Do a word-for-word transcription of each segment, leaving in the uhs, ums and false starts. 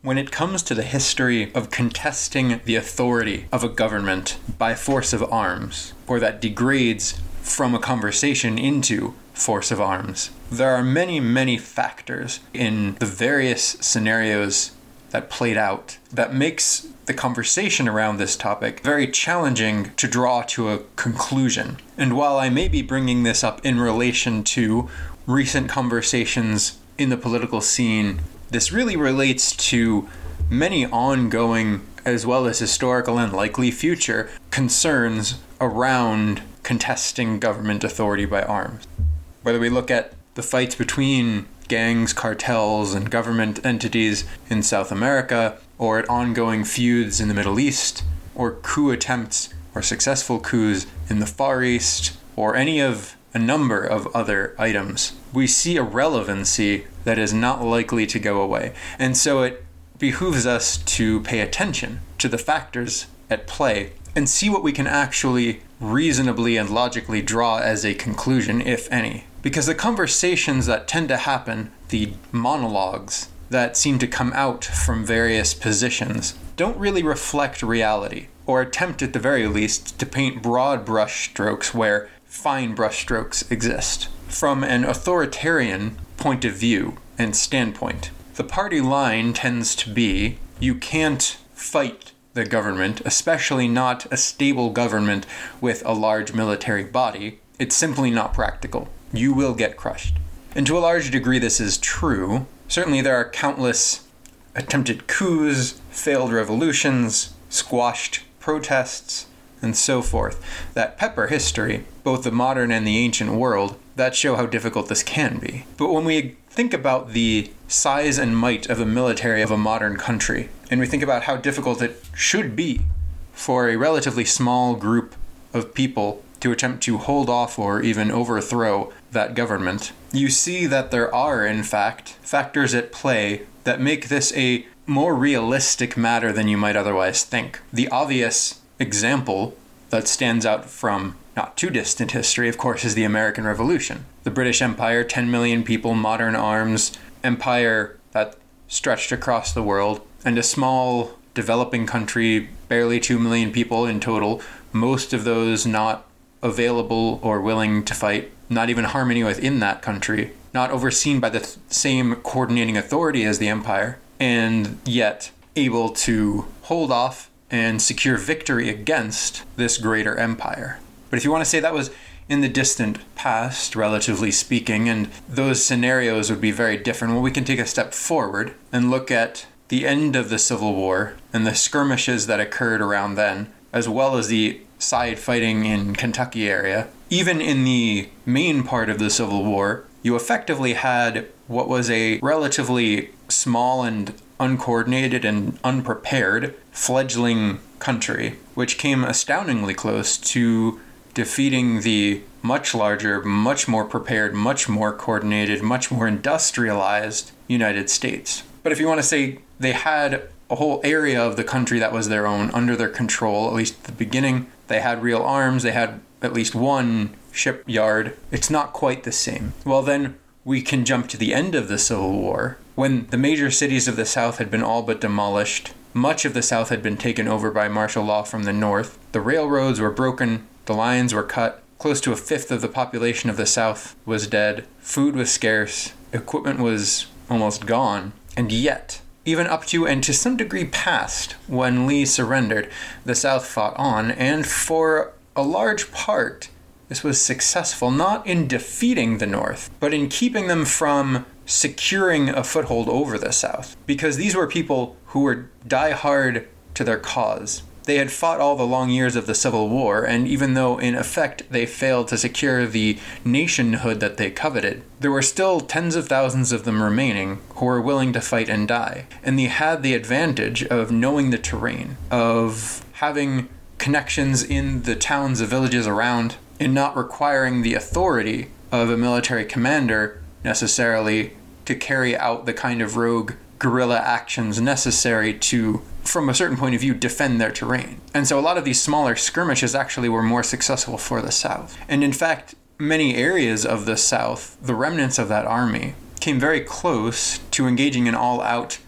When it comes to the history of contesting the authority of a government by force of arms, or that degrades from a conversation into force of arms, there are many, many factors in the various scenarios that played out that makes the conversation around this topic very challenging to draw to a conclusion. And while I may be bringing this up in relation to recent conversations in the political scene, this really relates to many ongoing, as well as historical and likely future, concerns around contesting government authority by arms. Whether we look at the fights between gangs, cartels, and government entities in South America, or at ongoing feuds in the Middle East, or coup attempts or successful coups in the Far East, or any of a number of other items, we see a relevancy that is not likely to go away. And so it behooves us to pay attention to the factors at play and see what we can actually reasonably and logically draw as a conclusion, if any. Because the conversations that tend to happen, the monologues that seem to come out from various positions, don't really reflect reality, or attempt at the very least to paint broad brushstrokes where fine brushstrokes exist. From an authoritarian point of view and standpoint, the party line tends to be, you can't fight the government, especially not a stable government with a large military body. It's simply not practical. You will get crushed. And to a large degree this is true. Certainly there are countless attempted coups, failed revolutions, squashed protests, and so forth, that pepper history, both the modern and the ancient world, that show how difficult this can be. But when we think about the size and might of the military of a modern country, and we think about how difficult it should be for a relatively small group of people to attempt to hold off or even overthrow that government, you see that there are, in fact, factors at play that make this a more realistic matter than you might otherwise think. The obvious example that stands out from not too distant history, of course, is the American Revolution. The British Empire, ten million people, modern arms, empire that stretched across the world, and a small developing country, barely two million people in total, most of those not available or willing to fight, not even harmony within that country, not overseen by the th- same coordinating authority as the empire, and yet able to hold off and secure victory against this greater empire. But if you want to say that was in the distant past, relatively speaking, and those scenarios would be very different, well, we can take a step forward and look at the end of the Civil War and the skirmishes that occurred around then, as well as the side fighting in Kentucky area. Even in the main part of the Civil War, you effectively had what was a relatively small and uncoordinated and unprepared fledgling country, which came astoundingly close to defeating the much larger, much more prepared, much more coordinated, much more industrialized United States. But if you want to say they had a whole area of the country that was their own, under their control, at least at the beginning, they had real arms, they had at least one shipyard, it's not quite the same. Well, then we can jump to the end of the Civil War, when the major cities of the South had been all but demolished. Much of the South had been taken over by martial law from the North. The railroads were broken, the lines were cut, close to a fifth of the population of the South was dead, food was scarce, equipment was almost gone, and yet, even up to and to some degree past when Lee surrendered, the South fought on, and for a large part, this was successful not in defeating the North, but in keeping them from securing a foothold over the South. Because these were people who were die-hard to their cause. They had fought all the long years of the Civil War, and even though in effect they failed to secure the nationhood that they coveted, there were still tens of thousands of them remaining who were willing to fight and die. And they had the advantage of knowing the terrain, of having connections in the towns and villages around, and not requiring the authority of a military commander necessarily to carry out the kind of rogue guerrilla actions necessary to, from a certain point of view, defend their terrain. And so a lot of these smaller skirmishes actually were more successful for the South. And in fact, many areas of the South, the remnants of that army, came very close to engaging in all-out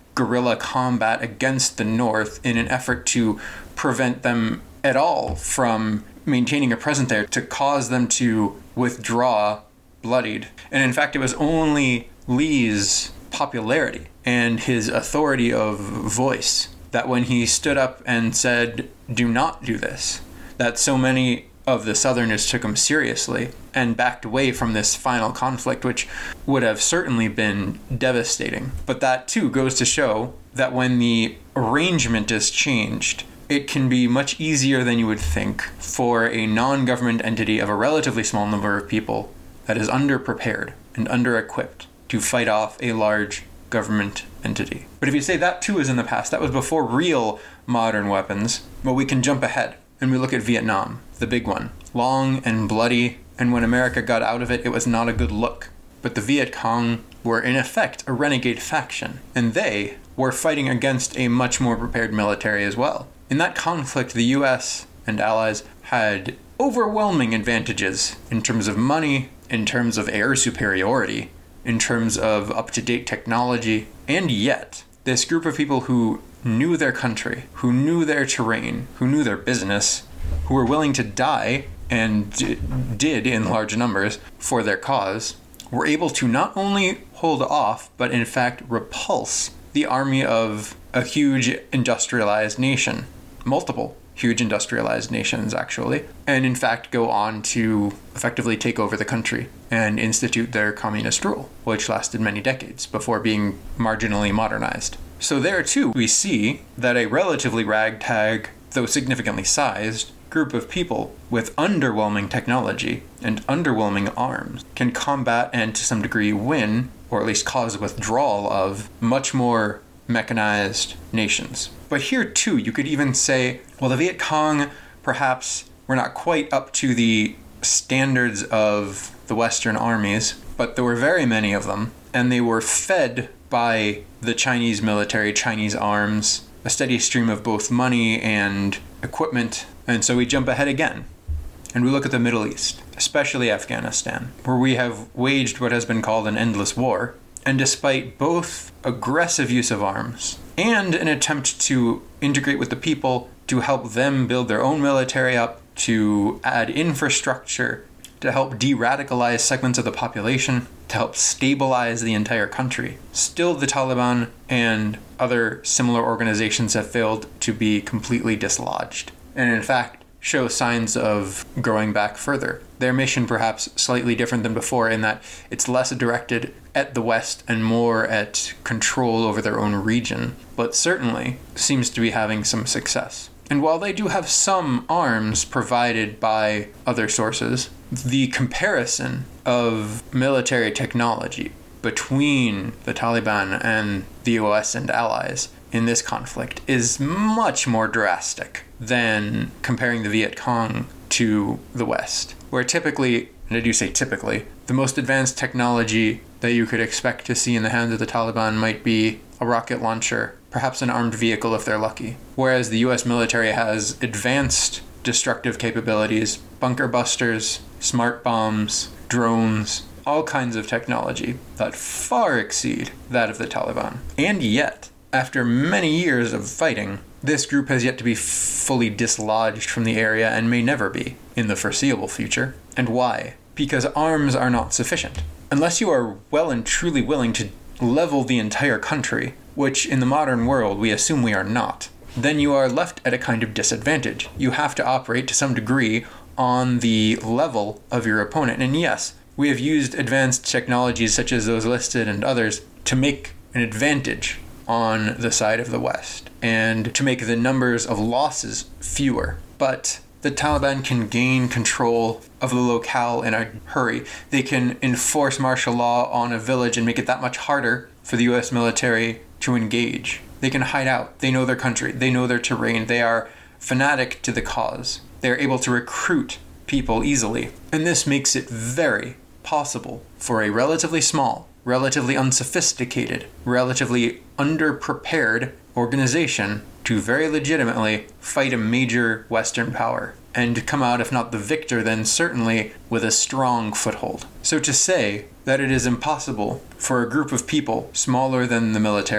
guerrilla combat against the North in an effort to prevent them at all from maintaining a presence there, to cause them to withdraw bloodied. And in fact, it was only Lee's popularity and his authority of voice that when he stood up and said, do not do this, that so many of the Southerners took him seriously and backed away from this final conflict, which would have certainly been devastating. But that too goes to show that when the arrangement is changed, it can be much easier than you would think for a non-government entity of a relatively small number of people that is underprepared and under-equipped to fight off a large government entity. But if you say that too is in the past, that was before real modern weapons, well, we can jump ahead and we look at Vietnam, the big one. Long and bloody, and when America got out of it, it was not a good look. But the Viet Cong were in effect a renegade faction, and they were fighting against a much more prepared military as well. In that conflict, the U S and allies had overwhelming advantages in terms of money, in terms of air superiority, in terms of up-to-date technology, and yet, this group of people who knew their country, who knew their terrain, who knew their business, who were willing to die, and d- did in large numbers, for their cause, were able to not only hold off, but in fact repulse the army of a huge industrialized nation. Multiple huge industrialized nations, actually, and in fact go on to effectively take over the country and institute their communist rule, which lasted many decades before being marginally modernized. So there too, we see that a relatively ragtag, though significantly sized, group of people with underwhelming technology and underwhelming arms can combat and to some degree win, or at least cause withdrawal of, much more mechanized nations. But here too, you could even say, well, the Viet Cong perhaps were not quite up to the standards of the Western armies, but there were very many of them, and they were fed by the Chinese military, Chinese arms, a steady stream of both money and equipment. And so we jump ahead again, and we look at the Middle East, especially Afghanistan, where we have waged what has been called an endless war. And despite both aggressive use of arms and an attempt to integrate with the people, to help them build their own military up, to add infrastructure, to help de-radicalize segments of the population, to help stabilize the entire country, still the Taliban and other similar organizations have failed to be completely dislodged, and in fact show signs of growing back further. Their mission perhaps slightly different than before in that it's less directed at the West and more at control over their own region, but certainly seems to be having some success. And while they do have some arms provided by other sources, the comparison of military technology between the Taliban and the U S and allies in this conflict is much more drastic than comparing the Viet Cong to the West, where typically, and I do say typically, the most advanced technology that you could expect to see in the hands of the Taliban might be a rocket launcher, perhaps an armed vehicle if they're lucky, whereas the U S military has advanced destructive capabilities, bunker busters, smart bombs, drones, all kinds of technology that far exceed that of the Taliban. And yet, after many years of fighting, this group has yet to be fully dislodged from the area and may never be in the foreseeable future. And why? Because arms are not sufficient. Unless you are well and truly willing to level the entire country, which in the modern world we assume we are not, then you are left at a kind of disadvantage. You have to operate to some degree on the level of your opponent. And yes, we have used advanced technologies such as those listed and others to make an advantage on the side of the West and to make the numbers of losses fewer. But the Taliban can gain control of the locale in a hurry. They can enforce martial law on a village and make it that much harder for the U S military to engage. They can hide out. They know their country. They know their terrain. They are fanatic to the cause. They're able to recruit people easily. And this makes it very possible for a relatively small, relatively unsophisticated, relatively underprepared organization to very legitimately fight a major Western power and come out, if not the victor, then certainly with a strong foothold. So to say that it is impossible for a group of people smaller than the military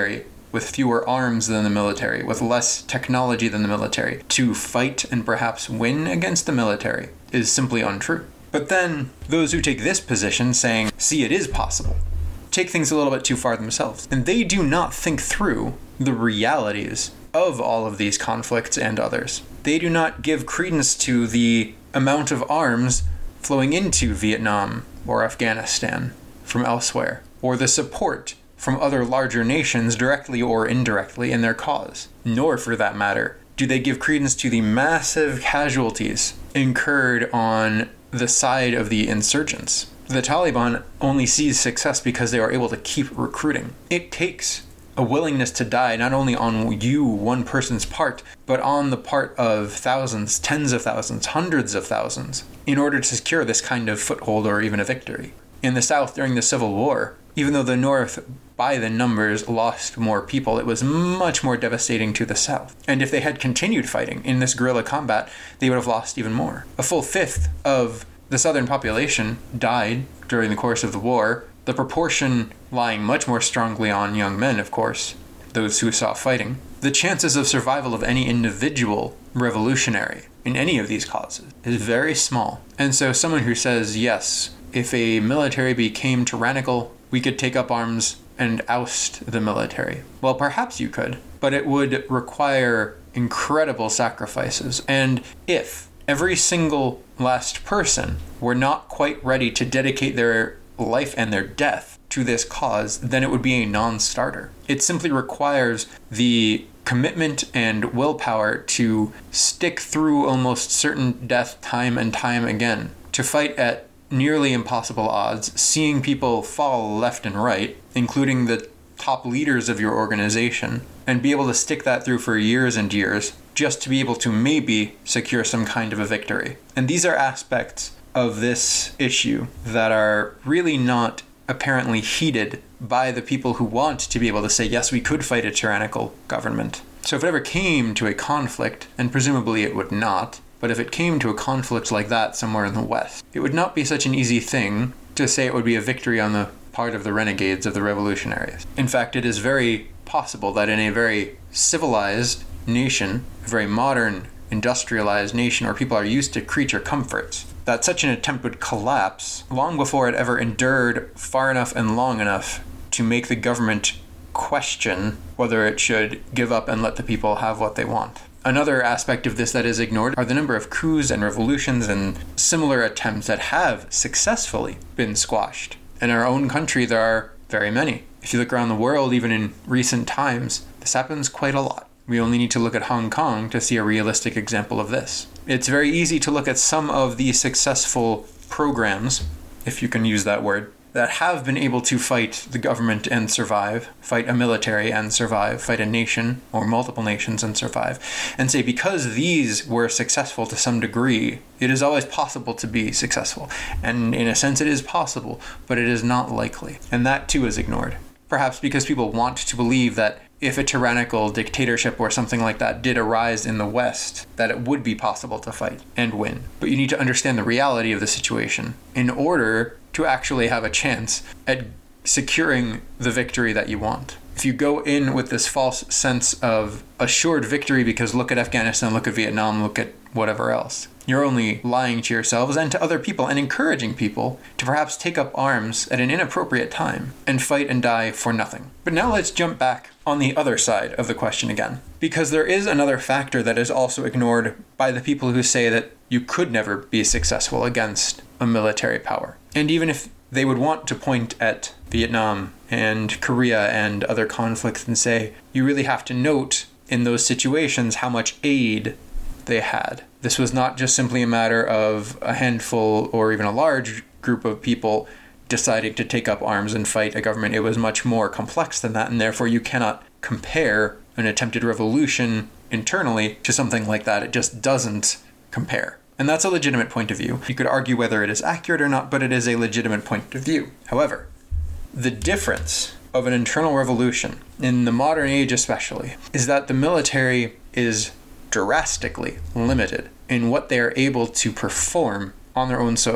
with fewer arms than the military, with less technology than the military, to fight and perhaps win against the military is simply untrue. But then, those who take this position saying, see, it is possible, take things a little bit too far themselves. And they do not think through the realities of all of these conflicts and others. They do not give credence to the amount of arms flowing into Vietnam or Afghanistan from elsewhere, or the support from other larger nations directly or indirectly in their cause. Nor, for that matter, do they give credence to the massive casualties incurred on the side of the insurgents. The Taliban only sees success because they are able to keep recruiting. It takes a willingness to die not only on you, one person's part, but on the part of thousands, tens of thousands, hundreds of thousands, in order to secure this kind of foothold or even a victory. In the South during the Civil War, even though the North, by the numbers, lost more people, it was much more devastating to the South. And if they had continued fighting in this guerrilla combat, they would have lost even more. A full fifth of the Southern population died during the course of the war, the proportion lying much more strongly on young men, of course, those who saw fighting. The chances of survival of any individual revolutionary in any of these causes is very small. And so someone who says, yes, if a military became tyrannical, we could take up arms and oust the military. Well, perhaps you could, but it would require incredible sacrifices. And if every single last person were not quite ready to dedicate their life and their death to this cause, then it would be a non-starter. It simply requires the commitment and willpower to stick through almost certain death time and time again, to fight at nearly impossible odds, seeing people fall left and right, including the top leaders of your organization, and be able to stick that through for years and years, just to be able to maybe secure some kind of a victory. And these are aspects of this issue that are really not apparently heeded by the people who want to be able to say, yes, we could fight a tyrannical government. So if it ever came to a conflict, and presumably it would not, but if it came to a conflict like that somewhere in the West, it would not be such an easy thing to say it would be a victory on the part of the renegades of the revolutionaries. In fact, it is very possible that in a very civilized nation, a very modern, industrialized nation where people are used to creature comforts, that such an attempt would collapse long before it ever endured far enough and long enough to make the government question whether it should give up and let the people have what they want. Another aspect of this that is ignored are the number of coups and revolutions and similar attempts that have successfully been squashed. In our own country, there are very many. If you look around the world, even in recent times, this happens quite a lot. We only need to look at Hong Kong to see a realistic example of this. It's very easy to look at some of the successful programs, if you can use that word, that have been able to fight the government and survive, fight a military and survive, fight a nation or multiple nations and survive, and say because these were successful to some degree, it is always possible to be successful. And in a sense it is possible, but it is not likely. And that too is ignored. Perhaps because people want to believe that if a tyrannical dictatorship or something like that did arise in the West, that it would be possible to fight and win. But you need to understand the reality of the situation in order to actually have a chance at securing the victory that you want. If you go in with this false sense of assured victory because look at Afghanistan, look at Vietnam, look at whatever else, you're only lying to yourselves and to other people and encouraging people to perhaps take up arms at an inappropriate time and fight and die for nothing. But now let's jump back on the other side of the question again, because there is another factor that is also ignored by the people who say that you could never be successful against a military power. And even if they would want to point at Vietnam and Korea and other conflicts and say, you really have to note in those situations how much aid they had. This was not just simply a matter of a handful or even a large group of people deciding to take up arms and fight a government. It was much more complex than that, and therefore you cannot compare an attempted revolution internally to something like that. It just doesn't compare. And that's a legitimate point of view. You could argue whether it is accurate or not, but it is a legitimate point of view. However, the difference of an internal revolution, in the modern age especially, is that the military is drastically limited in what they are able to perform on their own soil.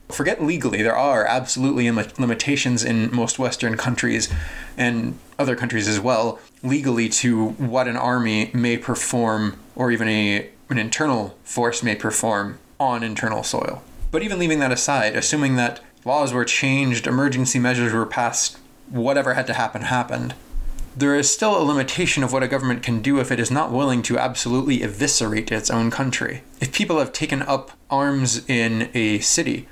Forget legally, there are absolutely limitations in most Western countries and other countries as well, legally, to what an army may perform, or even a an internal force may perform on internal soil. But even leaving that aside, assuming that laws were changed, emergency measures were passed, whatever had to happen happened, there is still a limitation of what a government can do if it is not willing to absolutely eviscerate its own country. If people have taken up arms in a city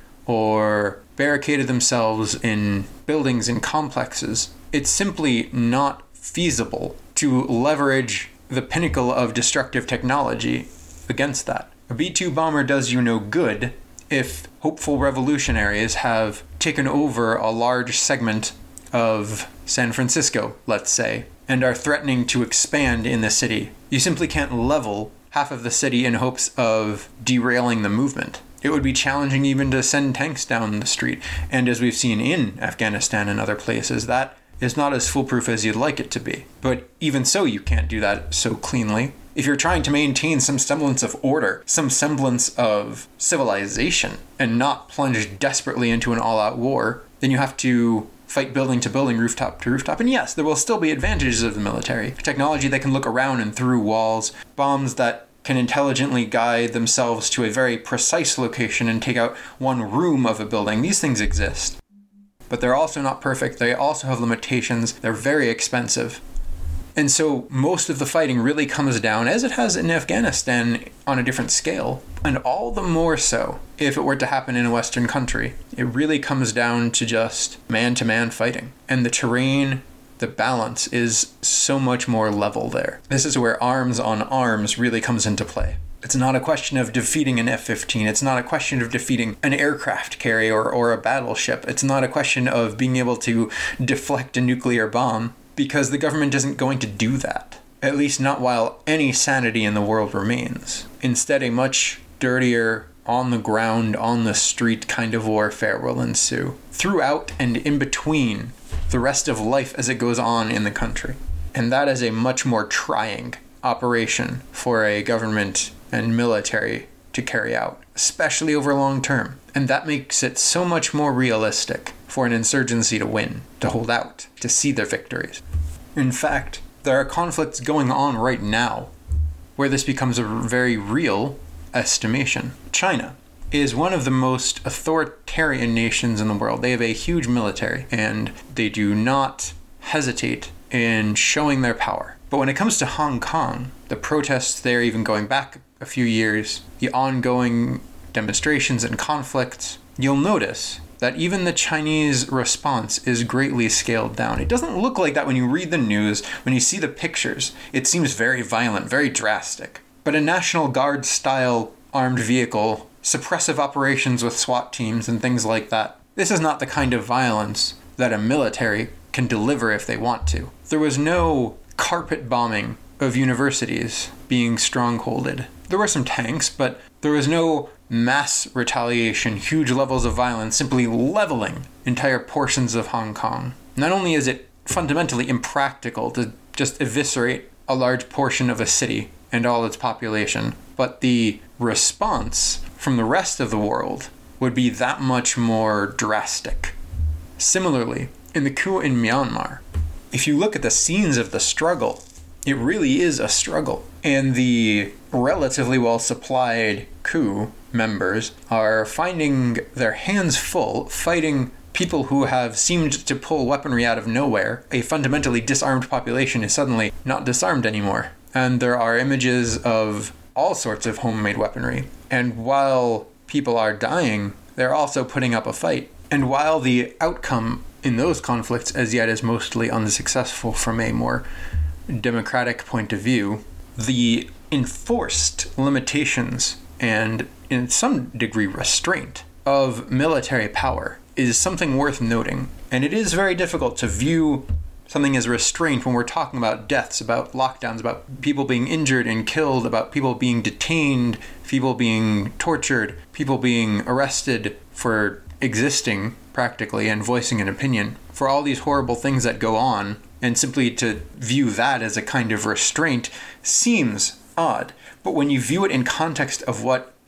or barricaded themselves in buildings and complexes, it's simply not feasible to leverage the pinnacle of destructive technology against that. A B two bomber does you no good if hopeful revolutionaries have taken over a large segment of San Francisco, let's say, and are threatening to expand in the city. You simply can't level half of the city in hopes of derailing the movement. It would be challenging even to send tanks down the street. And as we've seen in Afghanistan and other places, that is not as foolproof as you'd like it to be. But even so, you can't do that so cleanly. If you're trying to maintain some semblance of order, some semblance of civilization, and not plunge desperately into an all-out war, then you have to fight building to building, rooftop to rooftop. And yes, there will still be advantages of the military. Technology that can look around and through walls, bombs that can intelligently guide themselves to a very precise location and take out one room of a building. These things exist. But they're also not perfect. They also have limitations. They're very expensive. And so most of the fighting really comes down, as it has in Afghanistan, on a different scale. And all the more so if it were to happen in a Western country. It really comes down to just man-to-man fighting. And the terrain, the balance is so much more level there. This is where arms on arms really comes into play. It's not a question of defeating an F fifteen. It's not a question of defeating an aircraft carrier or, or a battleship. It's not a question of being able to deflect a nuclear bomb, because the government isn't going to do that. At least not while any sanity in the world remains. Instead, a much dirtier, on the ground, on the street kind of warfare will ensue. Throughout and in between the rest of life as it goes on in the country. And that is a much more trying operation for a government and military to carry out, especially over long term. And that makes it so much more realistic for an insurgency to win, to hold out, to see their victories. In fact, there are conflicts going on right now where this becomes a very real estimation. China is one of the most authoritarian nations in the world. They have a huge military, and they do not hesitate in showing their power. But when it comes to Hong Kong, the protests there, even going back a few years, the ongoing demonstrations and conflicts, you'll notice that even the Chinese response is greatly scaled down. It doesn't look like that when you read the news, when you see the pictures. It seems very violent, very drastic. But a National Guard-style armed vehicle, suppressive operations with SWAT teams and things like that, this is not the kind of violence that a military can deliver if they want to. There was no carpet bombing of universities being strongholded. There were some tanks, but there was no mass retaliation, huge levels of violence, simply leveling entire portions of Hong Kong. Not only is it fundamentally impractical to just eviscerate a large portion of a city and all its population, but the response from the rest of the world would be that much more drastic. Similarly, in the coup in Myanmar, if you look at the scenes of the struggle, it really is a struggle. And the relatively well-supplied coup members are finding their hands full fighting people who have seemed to pull weaponry out of nowhere. A fundamentally disarmed population is suddenly not disarmed anymore. And there are images of all sorts of homemade weaponry. And while people are dying, they're also putting up a fight. And while the outcome in those conflicts as yet is mostly unsuccessful from a more democratic point of view, the enforced limitations and, in some degree, restraint of military power is something worth noting. And it is very difficult to view something as restraint when we're talking about deaths, about lockdowns, about people being injured and killed, about people being detained, people being tortured, people being arrested for existing, practically, and voicing an opinion. For all these horrible things that go on, and simply to view that as a kind of restraint seems odd. But when you view it in context of what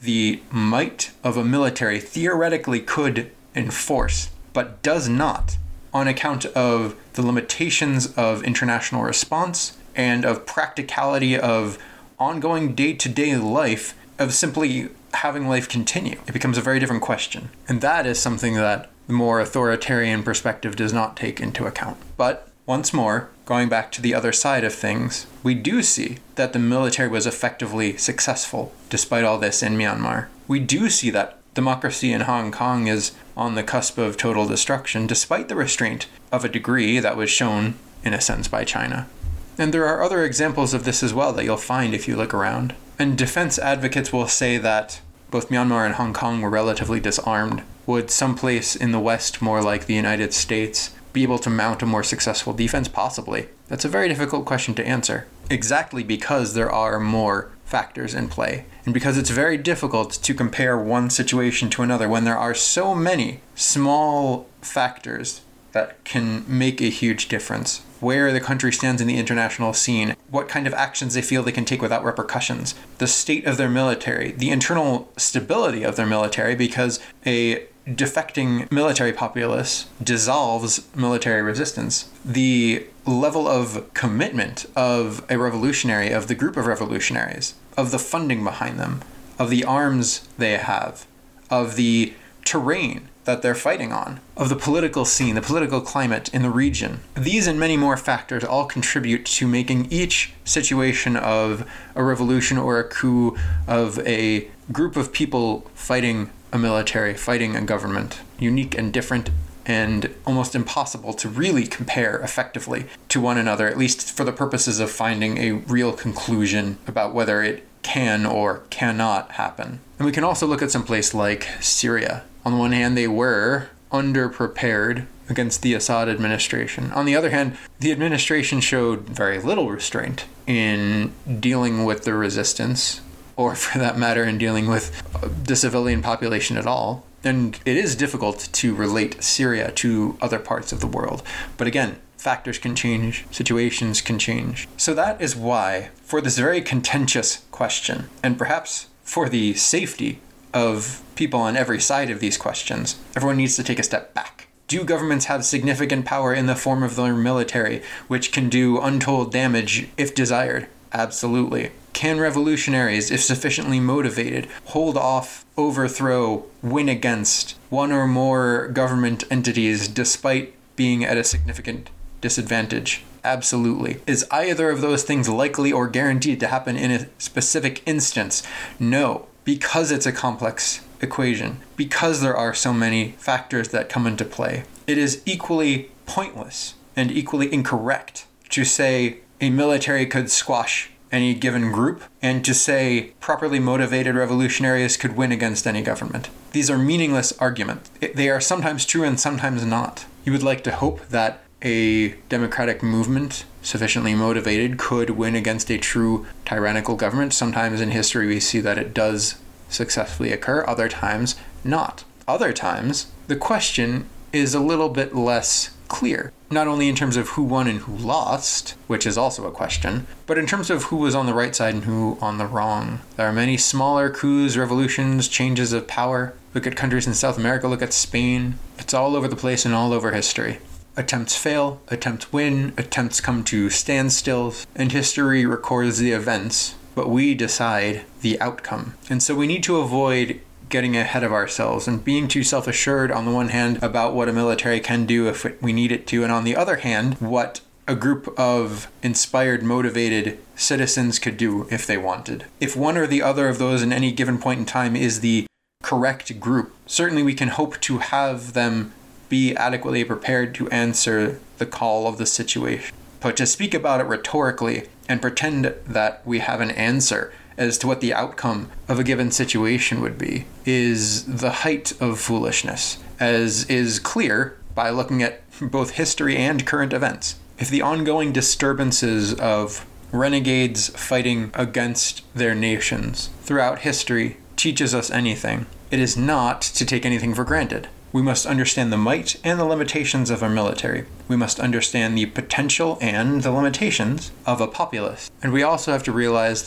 the might of a military theoretically could enforce, but does not, on account of the limitations of international response and of practicality of ongoing day-to-day life, of simply having life continue. It becomes a very different question. And that is something that the more authoritarian perspective does not take into account. But once more, going back to the other side of things, we do see that the military was effectively successful despite all this in Myanmar. We do see that democracy in Hong Kong is on the cusp of total destruction despite the restraint of a degree that was shown, in a sense, by China. And there are other examples of this as well that you'll find if you look around. And defense advocates will say that both Myanmar and Hong Kong were relatively disarmed. Would someplace in the West, more like the United States, be able to mount a more successful defense? Possibly. That's a very difficult question to answer. Exactly because there are more factors in play. And because it's very difficult to compare one situation to another when there are so many small factors that can make a huge difference. Where the country stands in the international scene, what kind of actions they feel they can take without repercussions, the state of their military, the internal stability of their military, because a defecting military populace dissolves military resistance, the level of commitment of a revolutionary, of the group of revolutionaries, of the funding behind them, of the arms they have, of the terrain that they're fighting on, of the political scene, the political climate in the region. These and many more factors all contribute to making each situation of a revolution or a coup, of a group of people fighting a military, fighting a government, unique and different and almost impossible to really compare effectively to one another, at least for the purposes of finding a real conclusion about whether it can or cannot happen. And we can also look at some place like Syria. On the one hand, they were underprepared against the Assad administration. On the other hand, the administration showed very little restraint in dealing with the resistance, or for that matter, in dealing with the civilian population at all. And it is difficult to relate Syria to other parts of the world. But again, factors can change, situations can change. So that is why, for this very contentious question, and perhaps for the safety of people on every side of these questions, everyone needs to take a step back. Do governments have significant power in the form of their military, which can do untold damage if desired? Absolutely. Can revolutionaries, if sufficiently motivated, hold off, overthrow, win against one or more government entities despite being at a significant disadvantage? Absolutely. Is either of those things likely or guaranteed to happen in a specific instance? No. Because it's a complex equation, because there are so many factors that come into play, it is equally pointless and equally incorrect to say a military could squash any given group and to say properly motivated revolutionaries could win against any government. These are meaningless arguments. They are sometimes true and sometimes not. You would like to hope that a democratic movement sufficiently motivated could win against a true tyrannical government. Sometimes in history we see that it does successfully occur, other times not. Other times the question is a little bit less clear, not only in terms of who won and who lost, which is also a question, but in terms of who was on the right side and who on the wrong. There are many smaller coups, revolutions, changes of power. Look at countries in South America, look at Spain. It's all over the place and all over history. Attempts fail, attempts win, attempts come to standstills, and history records the events, but we decide the outcome. And so we need to avoid getting ahead of ourselves and being too self-assured on the one hand about what a military can do if we need it to, and on the other hand, what a group of inspired, motivated citizens could do if they wanted. If one or the other of those in any given point in time is the correct group, certainly we can hope to have them be adequately prepared to answer the call of the situation. But to speak about it rhetorically and pretend that we have an answer as to what the outcome of a given situation would be is the height of foolishness, as is clear by looking at both history and current events. If the ongoing disturbances of renegades fighting against their nations throughout history teaches us anything, it is not to take anything for granted. We must understand the might and the limitations of our military. We must understand the potential and the limitations of a populace. And we also have to realize that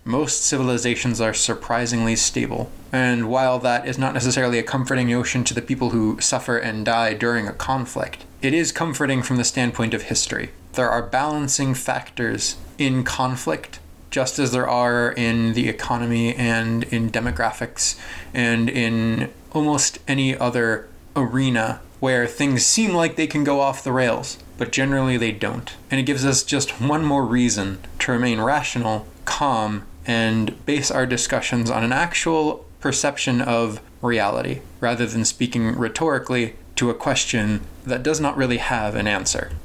most civilizations are surprisingly stable. And while that is not necessarily a comforting notion to the people who suffer and die during a conflict, it is comforting from the standpoint of history. There are balancing factors in conflict, just as there are in the economy and in demographics and in almost any other arena where things seem like they can go off the rails, but generally they don't. And it gives us just one more reason to remain rational, calm, and base our discussions on an actual perception of reality, rather than speaking rhetorically to a question that does not really have an answer.